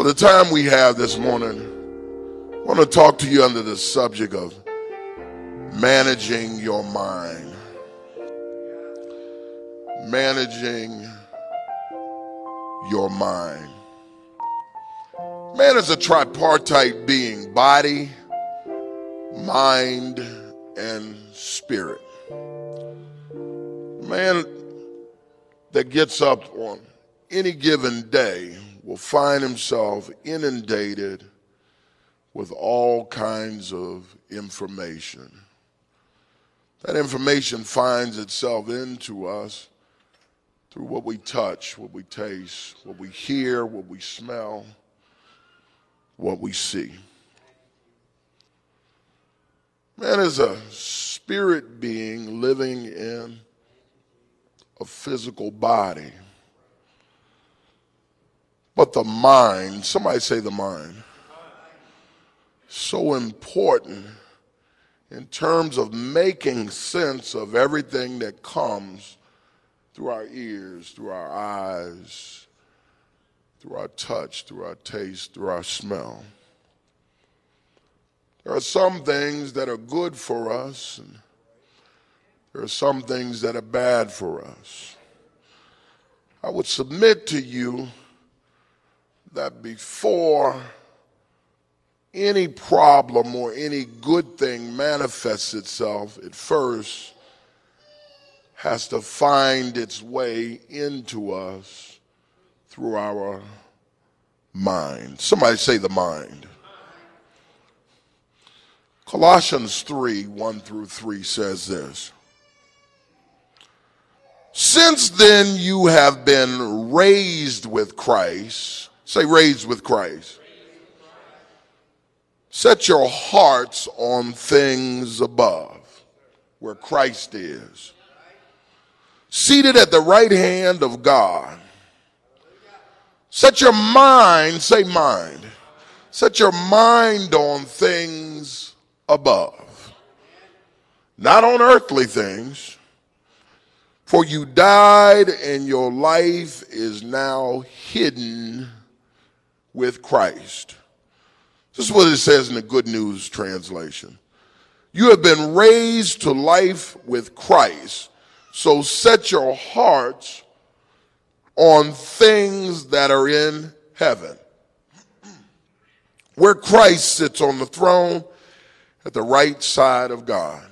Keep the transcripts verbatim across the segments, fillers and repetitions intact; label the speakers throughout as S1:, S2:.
S1: For the time we have this morning, I want to talk to you under the subject of managing your mind. Managing your mind. Man is a tripartite being: body, mind, and spirit. Man that gets up on any given day will find himself inundated with all kinds of information. That information finds itself into us through what we touch, what we taste, what we hear, what we smell, what we see. Man is a spirit being living in a physical body. But the mind, somebody say the mind, so important in terms of making sense of everything that comes through our ears, through our eyes, through our touch, through our taste, through our smell. There are some things that are good for us, and there are some things that are bad for us. I would submit to you that before any problem or any good thing manifests itself, it first has to find its way into us through our mind. Somebody say the mind. Colossians three, one through three says this: since then you have been raised with Christ. Say raised with Christ. Set your hearts on things above, where Christ is, seated at the right hand of God. Set your mind, say mind, set your mind on things above, not on earthly things. For you died, and your life is now hidden with Christ. This is what it says in the Good News translation. You have been raised to life with Christ, so set your hearts on things that are in heaven, where Christ sits on the throne at the right side of God.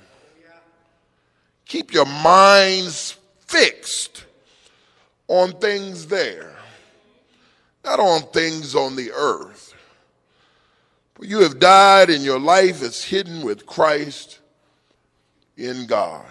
S1: Keep your minds fixed on things there, not on things on the earth. For you have died, and your life is hidden with Christ in God.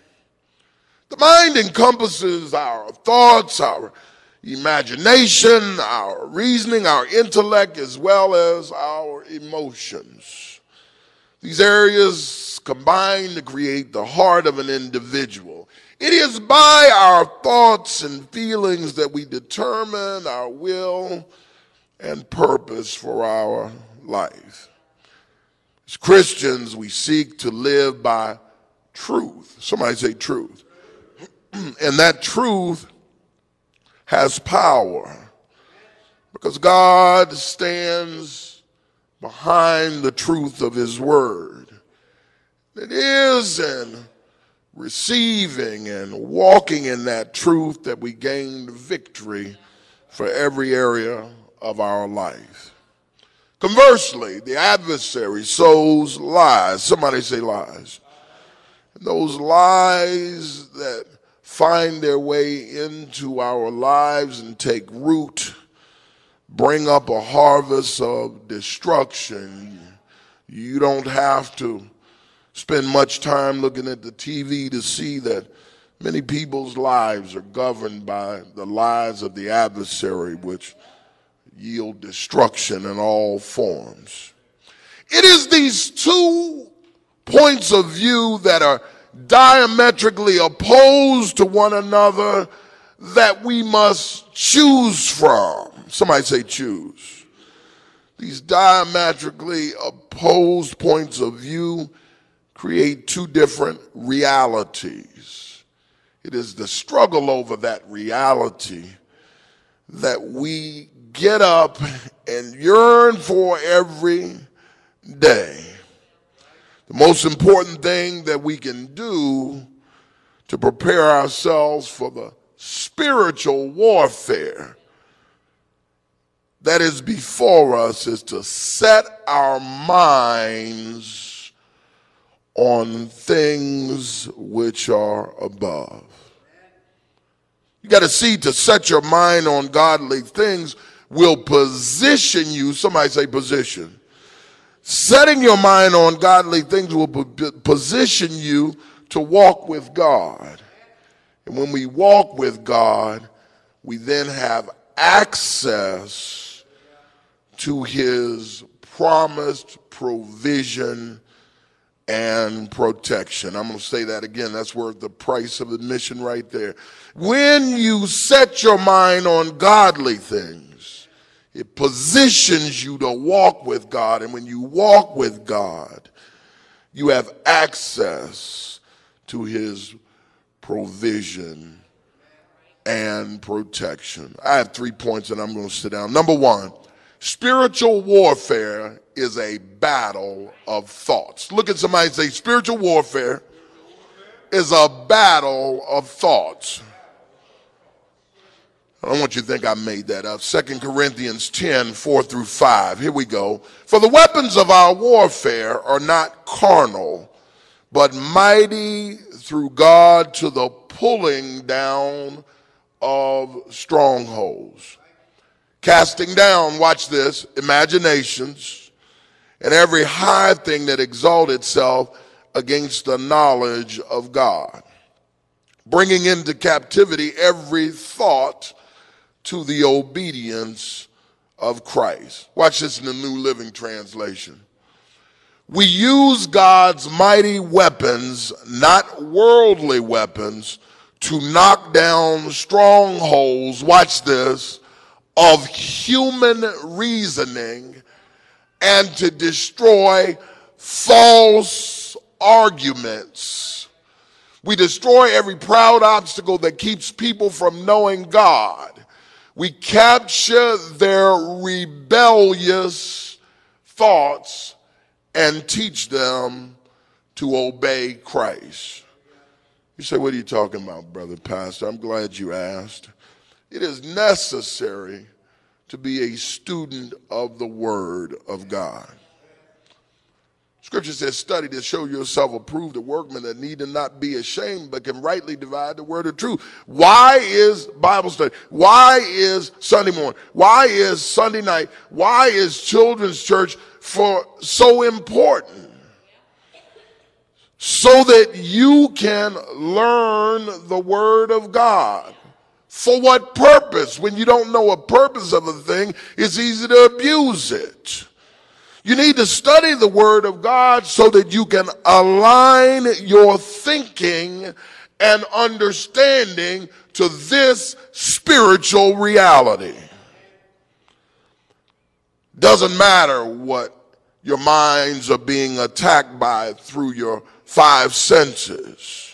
S1: The mind encompasses our thoughts, our imagination, our reasoning, our intellect, as well as our emotions. These areas combine to create the heart of an individual. It is by our thoughts and feelings that we determine our will and purpose for our life. As Christians, we seek to live by truth. Somebody say truth. And that truth has power because God stands behind the truth of his word. It is in receiving and walking in that truth that we gain victory for every area of our life. Conversely, the adversary sows lies. Somebody say lies. And those lies that find their way into our lives and take root bring up a harvest of destruction. You don't have to spend much time looking at the T V to see that many people's lives are governed by the lies of the adversary, which yield destruction in all forms. It is these two points of view that are diametrically opposed to one another that we must choose from. Somebody say choose. These diametrically opposed points of view create two different realities. It is the struggle over that reality that we get up and yearn for every day. The most important thing that we can do to prepare ourselves for the spiritual warfare that is before us is to set our minds on things which are above. You got to see, to set your mind on godly things will position you. Somebody say position. Setting your mind on godly things will position you to walk with God. And when we walk with God, we then have access to his promised provision and protection. I'm going to say that again. That's worth the price of admission right there. When you set your mind on godly things, it positions you to walk with God. And when you walk with God, you have access to his provision and protection. I have three points and I'm going to sit down. Number one, spiritual warfare is a battle of thoughts. Look at somebody and say, spiritual warfare is a battle of thoughts. I don't want you to think I made that up. Second Corinthians ten, four through five. Here we go. For the weapons of our warfare are not carnal, but mighty through God to the pulling down of strongholds. Casting down, watch this, imaginations, and every high thing that exalts itself against the knowledge of God. Bringing into captivity every thought to the obedience of Christ. Watch this in the New Living Translation. We use God's mighty weapons, not worldly weapons, to knock down strongholds, watch this, of human reasoning and to destroy false arguments. We destroy every proud obstacle that keeps people from knowing God. We capture their rebellious thoughts and teach them to obey Christ. You say, what are you talking about, brother pastor? I'm glad you asked. It is necessary to be a student of the Word of God. Scripture says, study to show yourself approved, a workman that need not be ashamed, but can rightly divide the word of truth. Why is Bible study? Why is Sunday morning? Why is Sunday night? Why is children's church for so important? So that you can learn the Word of God. For what purpose? When you don't know a purpose of a thing, it's easy to abuse it. You need to study the Word of God so that you can align your thinking and understanding to this spiritual reality. Doesn't matter what your minds are being attacked by through your five senses.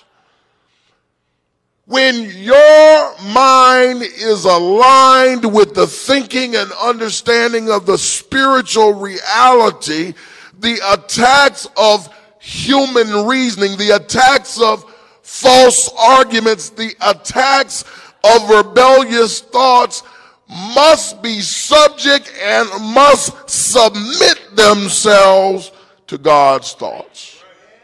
S1: When your mind is aligned with the thinking and understanding of the spiritual reality, the attacks of human reasoning, the attacks of false arguments, the attacks of rebellious thoughts must be subject and must submit themselves to God's thoughts.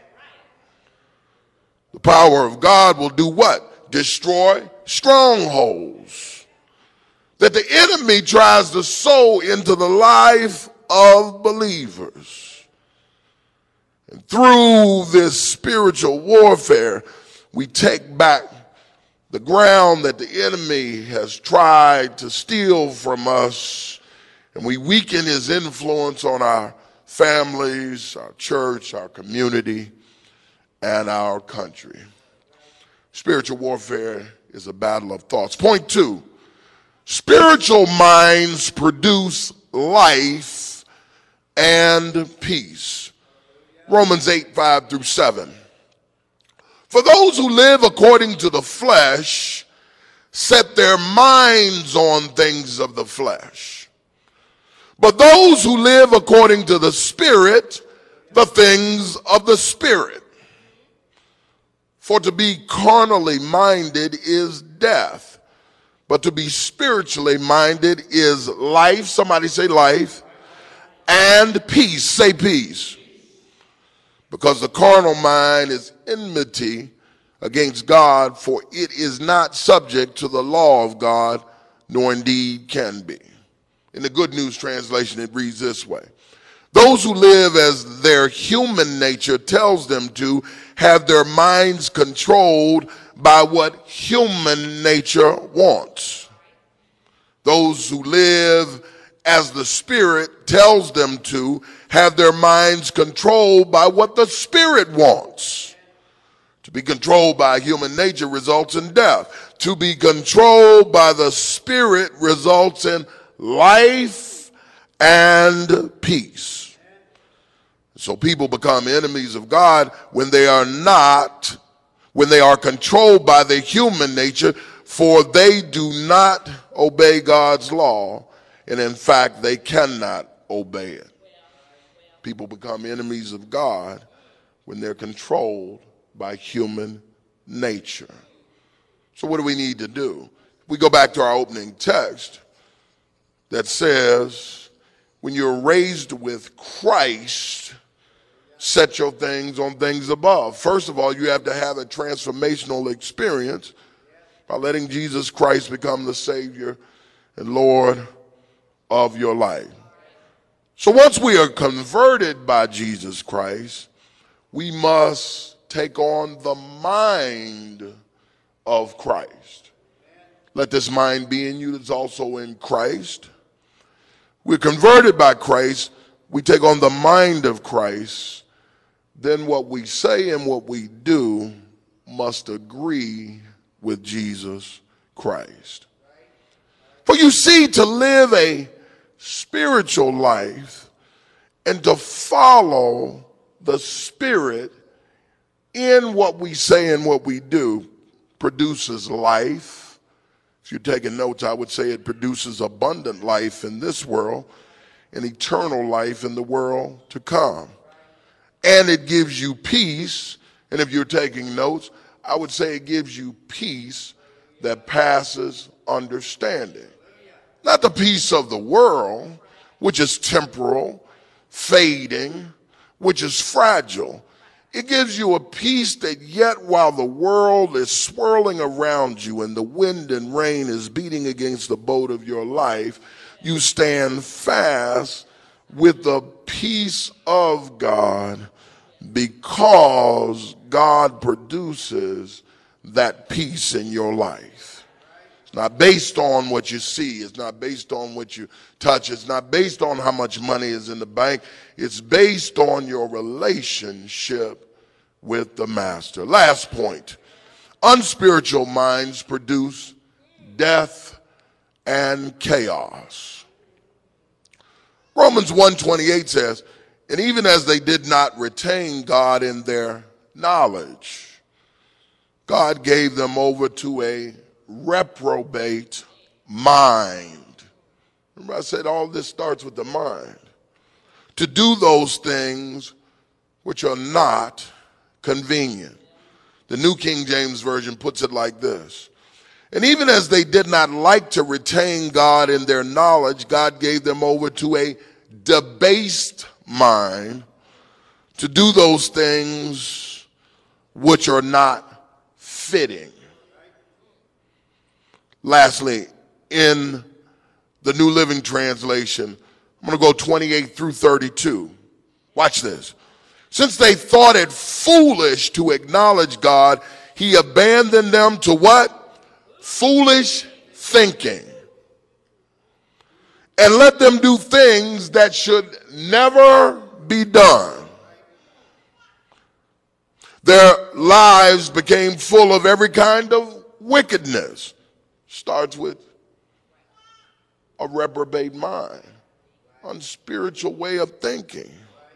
S1: The power of God will do what? Destroy strongholds that the enemy tries to sow into the life of believers. And through this spiritual warfare, we take back the ground that the enemy has tried to steal from us, and we weaken his influence on our families, our church, our community, and our country. Spiritual warfare is a battle of thoughts. Point two, spiritual minds produce life and peace. Romans eight, five through seven. For those who live according to the flesh set their minds on things of the flesh. But those who live according to the Spirit, the things of the Spirit. For to be carnally minded is death, but to be spiritually minded is life. Somebody say life. And peace. Say peace. Because the carnal mind is enmity against God, for it is not subject to the law of God, nor indeed can be. In the Good News Translation, it reads this way. Those who live as their human nature tells them to have their minds controlled by what human nature wants. Those who live as the Spirit tells them to have their minds controlled by what the Spirit wants. To be controlled by human nature results in death. To be controlled by the Spirit results in life and peace. So people become enemies of God when they are not, when they are controlled by their human nature, for they do not obey God's law, and in fact, they cannot obey it. People become enemies of God when they're controlled by human nature. So what do we need to do? We go back to our opening text that says, when you're raised with Christ, set your things on things above. First of all, you have to have a transformational experience by letting Jesus Christ become the Savior and Lord of your life. So once we are converted by Jesus Christ, we must take on the mind of Christ. Let this mind be in you that's also in Christ. We're converted by Christ. We take on the mind of Christ. Then what we say and what we do must agree with Jesus Christ. For you see, to live a spiritual life and to follow the Spirit in what we say and what we do produces life. If you're taking notes, I would say it produces abundant life in this world and eternal life in the world to come. And it gives you peace. And if you're taking notes, I would say it gives you peace that passes understanding. Not the peace of the world, which is temporal, fading, which is fragile. It gives you a peace that yet while the world is swirling around you and the wind and rain is beating against the boat of your life, you stand fast with the peace of God, because God produces that peace in your life. It's not based on what you see. It's not based on what you touch. It's not based on how much money is in the bank. It's based on your relationship with the Master. Last point. Unspiritual minds produce death and chaos. Romans one twenty-eight says, and even as they did not retain God in their knowledge, God gave them over to a reprobate mind. Remember I said all this starts with the mind. To do those things which are not convenient. The New King James Version puts it like this. And even as they did not like to retain God in their knowledge, God gave them over to a debased mind to do those things which are not fitting. Lastly, in the New Living Translation, I'm going to go twenty-eight through thirty-two. Watch this. Since they thought it foolish to acknowledge God, he abandoned them to what? Foolish thinking. And let them do things that should never be done. Their lives became full of every kind of wickedness. Starts with a reprobate mind, unspiritual way of thinking.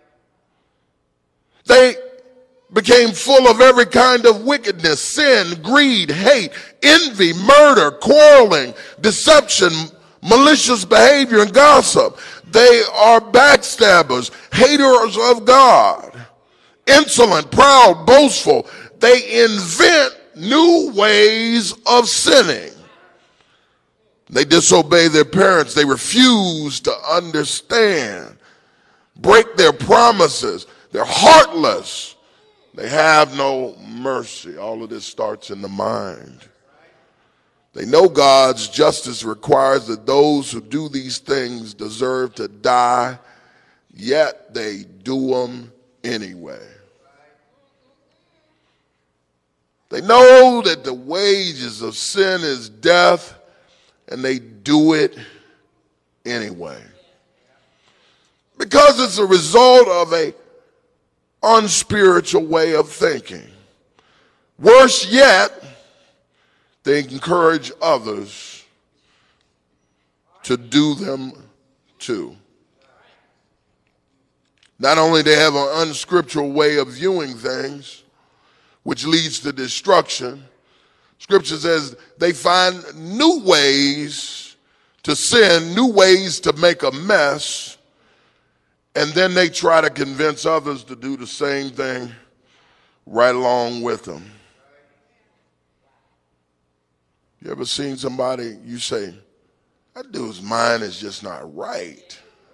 S1: They became full of every kind of wickedness, sin, greed, hate, envy, murder, quarreling, deception, malicious behavior and gossip. They are backstabbers, haters of God, insolent, proud, boastful. They invent new ways of sinning. They disobey their parents. They refuse to understand, break their promises. They're heartless. They have no mercy. All of this starts in the mind. They know God's justice requires that those who do these things deserve to die, yet they do them anyway. They know that the wages of sin is death, and they do it anyway. Because it's a result of a unspiritual way of thinking. Worse yet, they encourage others to do them too. Not only do they have an unscriptural way of viewing things, which leads to destruction, Scripture says they find new ways to sin, new ways to make a mess, and then they try to convince others to do the same thing right along with them. You ever seen somebody, you say, that dude's mind is just not right.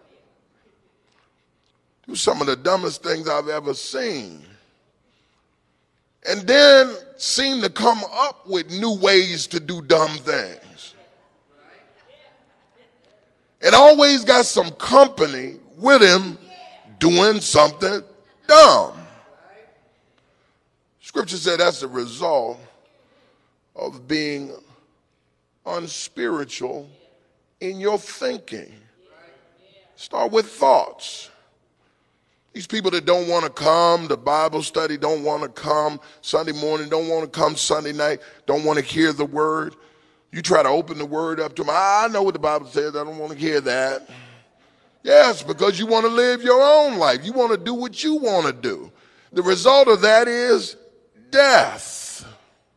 S1: Do some of the dumbest things I've ever seen. And then seem to come up with new ways to do dumb things. And always got some company with him doing something dumb. Scripture said that's the result of being unspiritual in your thinking. Start with thoughts. These people that don't want to come to Bible study, don't want to come Sunday morning, don't want to come Sunday night, don't want to hear the word. You try to open the word up to them. I know what the Bible says. I don't want to hear that. Yes, because you want to live your own life. You want to do what you want to do. The result of that is death.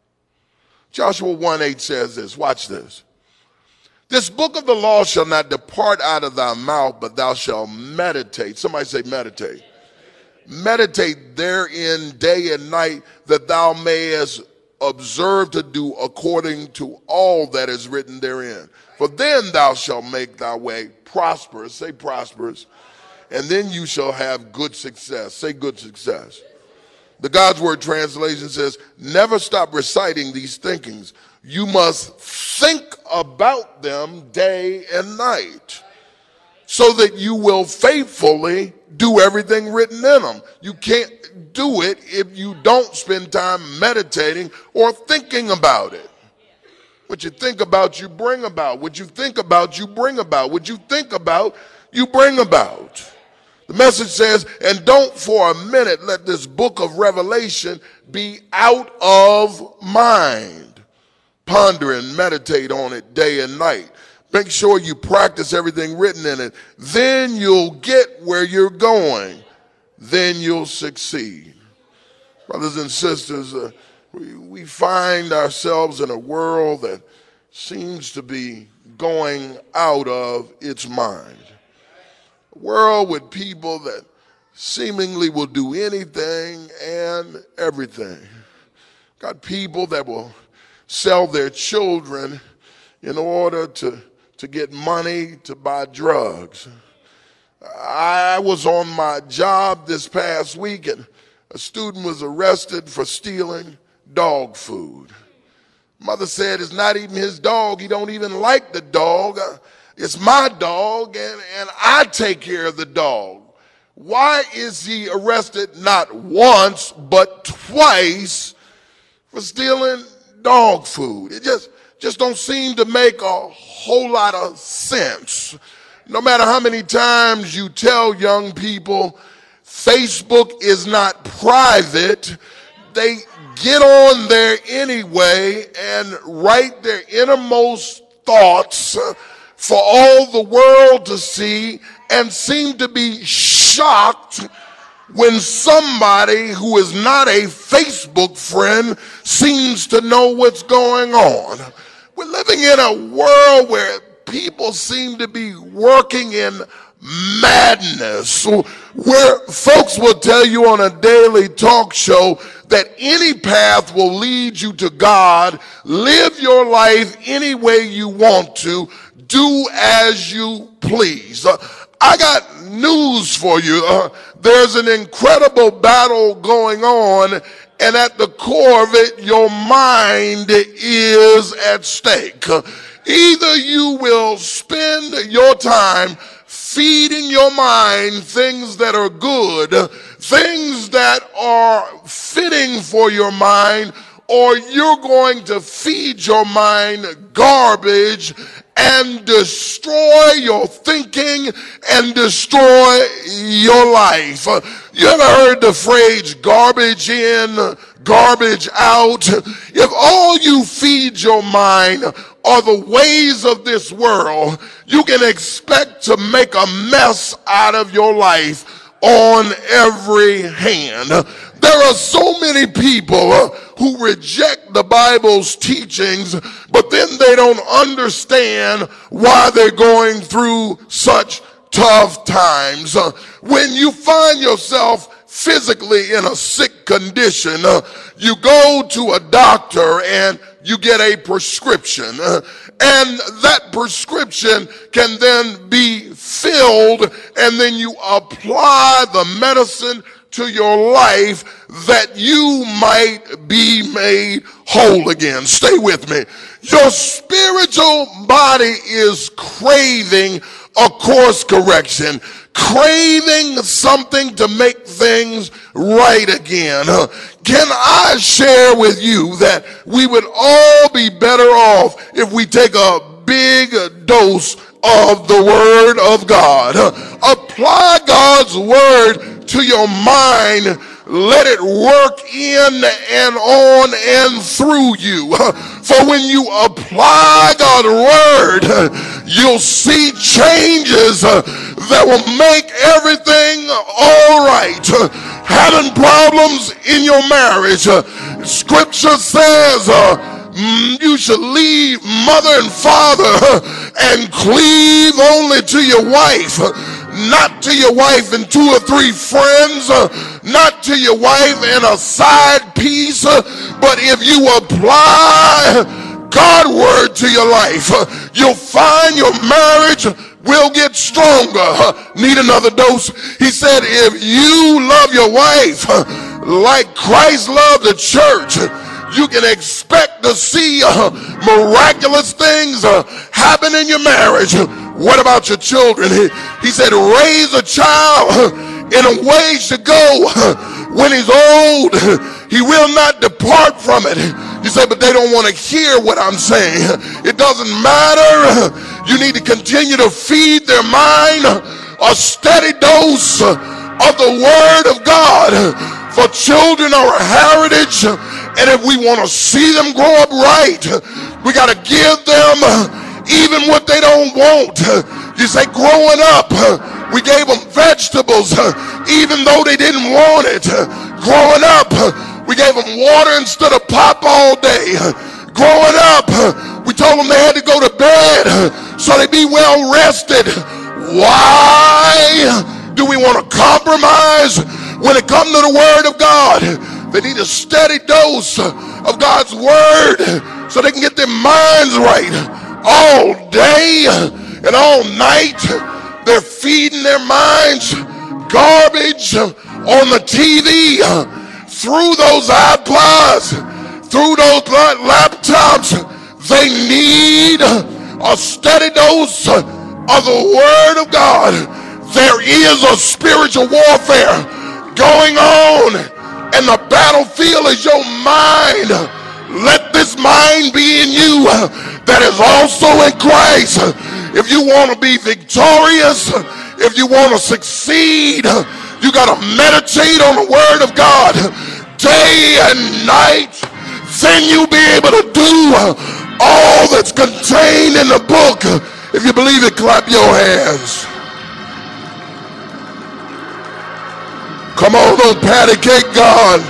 S1: Joshua one eight says this. Watch this. This book of the law shall not depart out of thy mouth, but thou shalt meditate. Somebody say meditate. Meditate therein day and night, that thou mayest observe to do according to all that is written therein. For then thou shalt make thy way prosperous. Say prosperous. And then you shall have good success. Say good success. The God's Word translation says, never stop reciting these thinkings. You must think about them day and night, so that you will faithfully do everything written in them. You can't do it if you don't spend time meditating or thinking about it. What you think about, you bring about. What you think about, you bring about. What you think about, you bring about. The message says, and don't for a minute let this book of Revelation be out of mind. Ponder and meditate on it day and night. Make sure you practice everything written in it. Then you'll get where you're going. Then you'll succeed. Brothers and sisters, uh, we, we find ourselves in a world that seems to be going out of its mind. A world with people that seemingly will do anything and everything. Got people that will sell their children in order to, to get money to buy drugs. I was on my job this past week, and a student was arrested for stealing dog food. Mother said it's not even his dog. He don't even like the dog. It's my dog, and, and I take care of the dog. Why is he arrested not once but twice for stealing dog food? It just, just don't seem to make a whole lot of sense. No matter how many times you tell young people Facebook is not private, they get on there anyway and write their innermost thoughts for all the world to see, and seem to be shocked when somebody who is not a Facebook friend seems to know what's going on. We're living in a world where people seem to be working in madness, where folks will tell you on a daily talk show that any path will lead you to God. Live your life any way you want to. Do as you please. Uh, I got news for you. Uh, there's an incredible battle going on, and at the core of it, your mind is at stake. Uh, either you will spend your time feeding your mind things that are good, things that are fitting for your mind, or you're going to feed your mind garbage and destroy your thinking and destroy your life. You ever heard the phrase garbage in, garbage out? If all you feed your mind are the ways of this world, you can expect to make a mess out of your life on every hand. There are so many people uh, who reject the Bible's teachings, but then they don't understand why they're going through such tough times. Uh, when you find yourself physically in a sick condition, uh, you go to a doctor and you get a prescription, uh, and that prescription can then be filled, and then you apply the medicine to your life that you might be made whole again. Stay with me. Your spiritual body is craving a course correction, craving something to make things right again. Can I share with you that we would all be better off if we take a big dose of the Word of God? Apply God's Word to your mind. Let it work in and on and through you. For when you apply God's Word, you'll see changes that will make everything all right. Having problems in your marriage, Scripture says you should leave mother and father and cleave only to your wife. Not to your wife and two or three friends, uh, not to your wife and a side piece, uh, but if you apply God's word to your life, uh, you'll find your marriage will get stronger. Uh, need another dose? He said, if you love your wife uh, like Christ loved the church, you can expect to see uh, miraculous things uh, happen in your marriage. What about your children? He, he said, raise a child in a way to go. When he's old, he will not depart from it. He said, but they don't want to hear what I'm saying. It doesn't matter. You need to continue to feed their mind a steady dose of the Word of God. For children are a heritage, and if we want to see them grow up right, we got to give them even what they don't want. You say, growing up, we gave them vegetables even though they didn't want it. Growing up, we gave them water instead of pop all day. Growing up, we told them they had to go to bed so they be well rested. Why do we want to compromise when it comes to the Word of God? They need a steady dose of God's Word so they can get their minds right. All day and all night, they're feeding their minds garbage on the T V, through those iPods, through those laptops. They need a steady dose of the Word of God. There is a spiritual warfare going on, and the battlefield is your mind. Let this mind be in you that is also in Christ. If you want to be victorious, if you want to succeed, you got to meditate on the Word of God day and night. Then you'll be able to do all that's contained in the book. If you believe it, clap your hands. Come on, little patty cake God.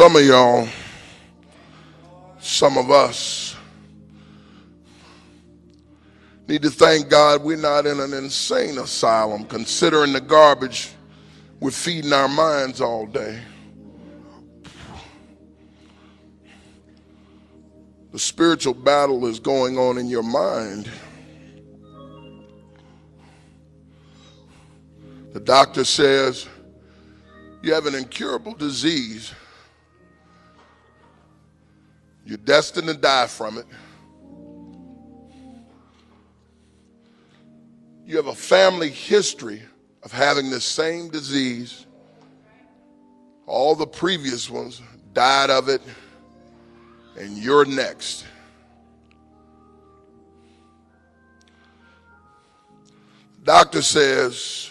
S1: Some of y'all, some of us, need to thank God we're not in an insane asylum, considering the garbage we're feeding our minds all day. The spiritual battle is going on in your mind. The doctor says you have an incurable disease. You're destined to die from it. You have a family history of having this same disease. All the previous ones died of it, and you're next. Doctor says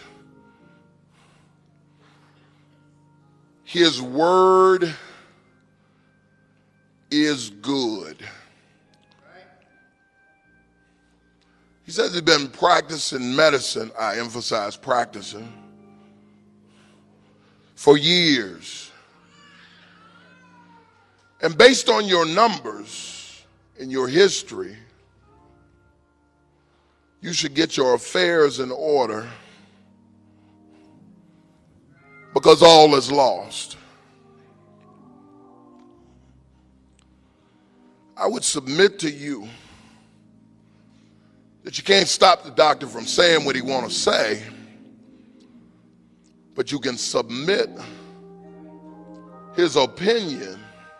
S1: his word is good. He says he's been practicing medicine, I emphasize practicing, for years. And based on your numbers and your history, you should get your affairs in order, because all is lost. I would submit to you that you can't stop the doctor from saying what he wants to say, but you can submit his opinion,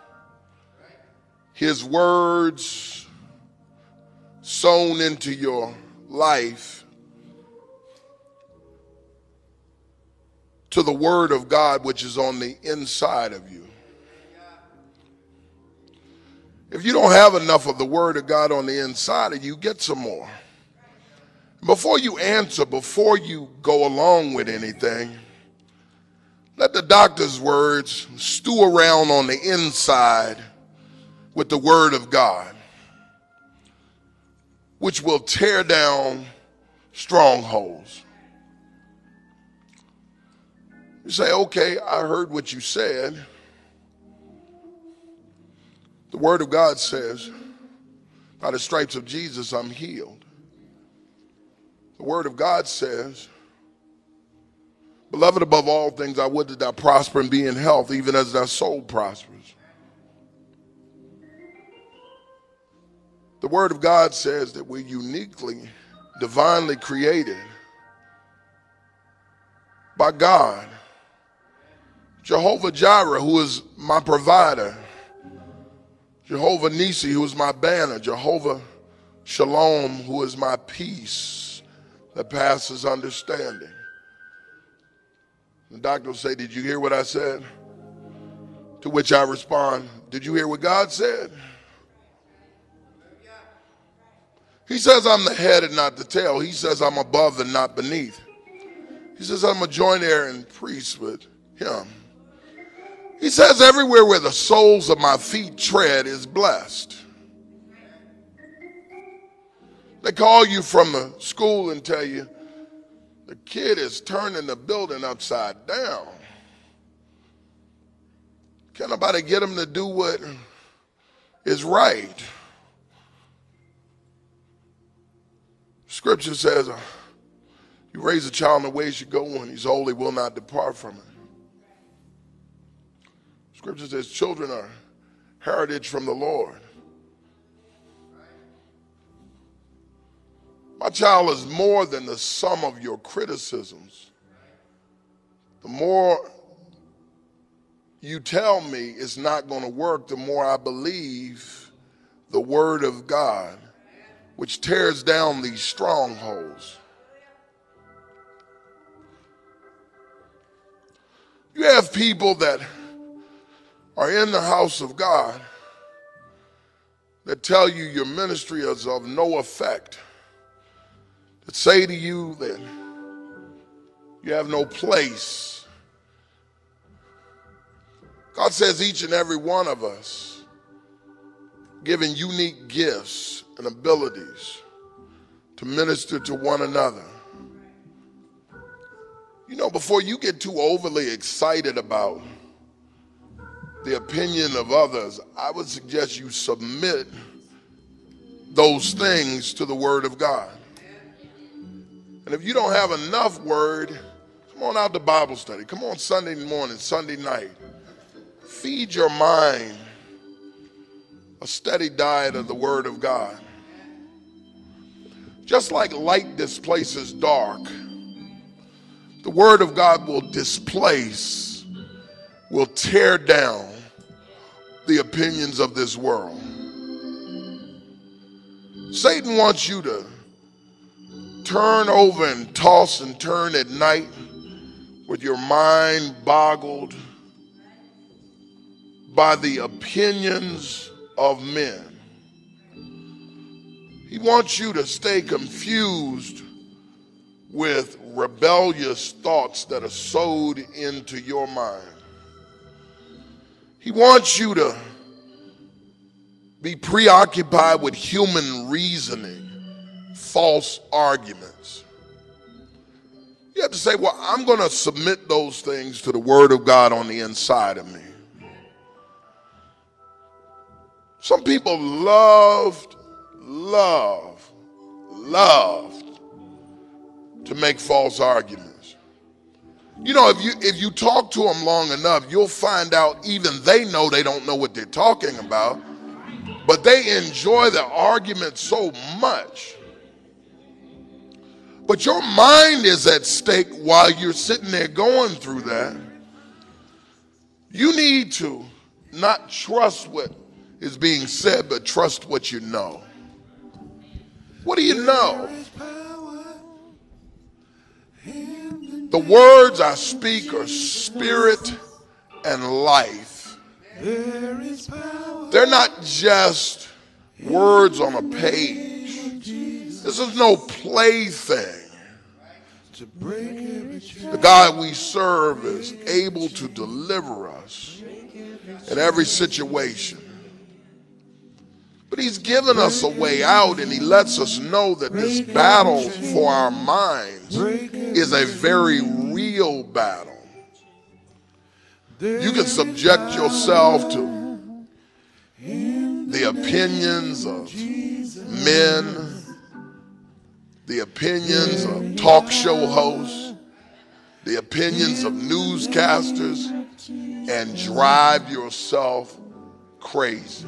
S1: his words sown into your life, to the word of God which is on the inside of you. If you don't have enough of the word of God on the inside of you, get some more. Before you answer, before you go along with anything, let the doctor's words stew around on the inside with the word of God, which will tear down strongholds. You say, okay, I heard what you said. The word of God says, by the stripes of Jesus, I'm healed. The word of God says, beloved, above all things, I would that thou prosper and be in health, even as thy soul prospers. The word of God says that we're uniquely, divinely created by God. Jehovah Jireh, who is my provider. Jehovah Nisi, who is my banner. Jehovah Shalom, who is my peace that passes understanding. The doctor will say, did you hear what I said? To which I respond, did you hear what God said? He says I'm the head and not the tail. He says I'm above and not beneath. He says I'm a joint heir and priest with him. He says everywhere where the soles of my feet tread is blessed. They call you from the school and tell you the kid is turning the building upside down. Can't nobody get him to do what is right. Scripture says, uh, you raise a child in the way he should go, when he's old, he will not depart from it. Scripture says children are heritage from the Lord. My child is more than the sum of your criticisms. The more you tell me it's not going to work, the more I believe the word of God, which tears down these strongholds. You have people that are in the house of God that tell you your ministry is of no effect, that say to you that you have no place. God says each and every one of us given unique gifts and abilities to minister to one another. You know, before you get too overly excited about the opinion of others, I would suggest you submit those things to the Word of God. And if you don't have enough Word, come on out to Bible study. Come on Sunday morning, Sunday night. Feed your mind a steady diet of the Word of God. Just like light displaces dark, the Word of God will displace, will tear down the opinions of this world. Satan wants you to turn over and toss and turn at night with your mind boggled by the opinions of men. He wants you to stay confused with rebellious thoughts that are sowed into your mind. He wants you to be preoccupied with human reasoning, false arguments. You have to say, well, I'm going to submit those things to the Word of God on the inside of me. Some people loved, love, loved to make false arguments. You know, if you if you talk to them long enough, you'll find out even they know they don't know what they're talking about, but they enjoy the argument so much. But your mind is at stake while you're sitting there going through that. You need to not trust what is being said, but trust what you know. What do you know? The words I speak are spirit and life. They're not just words on a page. This is no plaything. The God we serve is able to deliver us in every situation. But he's given us a way out, and he lets us know that this battle for our minds is a very real battle. You can subject yourself to the opinions of men, the opinions of talk show hosts, the opinions of newscasters, and drive yourself crazy.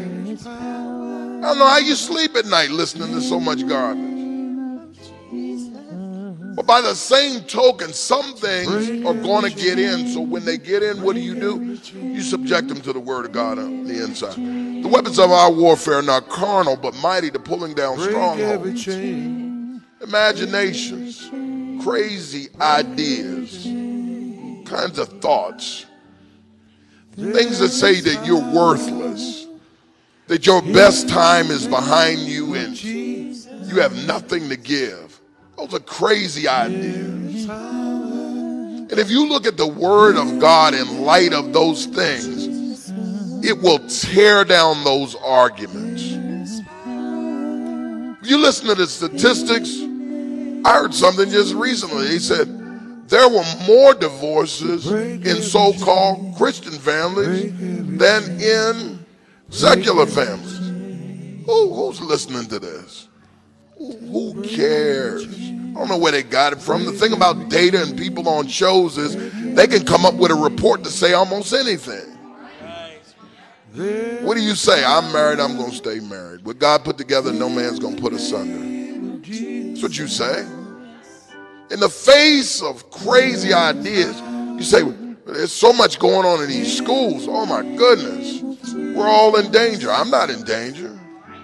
S1: I don't know how you sleep at night listening to so much garbage. But by the same token, some things are going to get in. So when they get in, what do you do? You subject them to the Word of God on the inside. The weapons of our warfare are not carnal, but mighty to pulling down strongholds, imaginations, crazy ideas, kinds of thoughts, things that say that you're worthless, that your best time is behind you and you have nothing to give. Those are crazy ideas. And if you look at the Word of God in light of those things, it will tear down those arguments. If you listen to the statistics, I heard something just recently. He said there were more divorces in so-called Christian families than in secular families. Who, who's listening to this? Who, who cares? I don't know where they got it from. The thing about data and people on shows is they can come up with a report to say almost anything. What do you say? I'm married, I'm going to stay married. What God put together, no man's going to put asunder. That's what you say. In the face of crazy ideas, you say, there's so much going on in these schools. Oh my goodness. We're all in danger. I'm not in danger.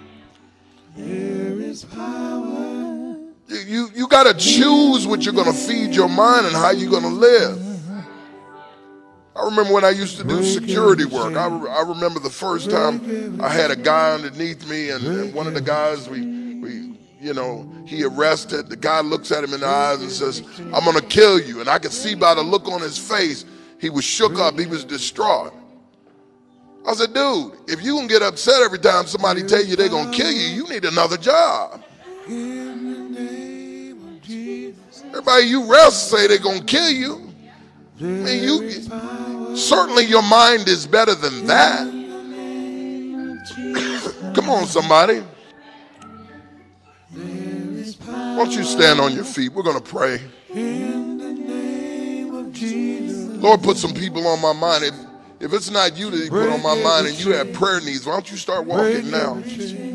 S1: You, you, you got to choose what you're going to feed your mind and how you're going to live. I remember when I used to do security work. I, I remember the first time I had a guy underneath me, and, and one of the guys, we, we, you know, he arrested. The guy looks at him in the eyes and says, I'm going to kill you. And I could see by the look on his face, he was shook up. He was distraught. I said, dude, if you can get upset every time somebody tell you they're going to kill you, you need another job. Everybody you arrest say they're going to kill you. I mean, you, Certainly your mind is better than that. Come on, somebody. Why don't you stand on your feet? We're going to pray. Lord, put some people on my mind. If, if it's not you that you put on my mind and you have prayer needs, why don't you start walking now?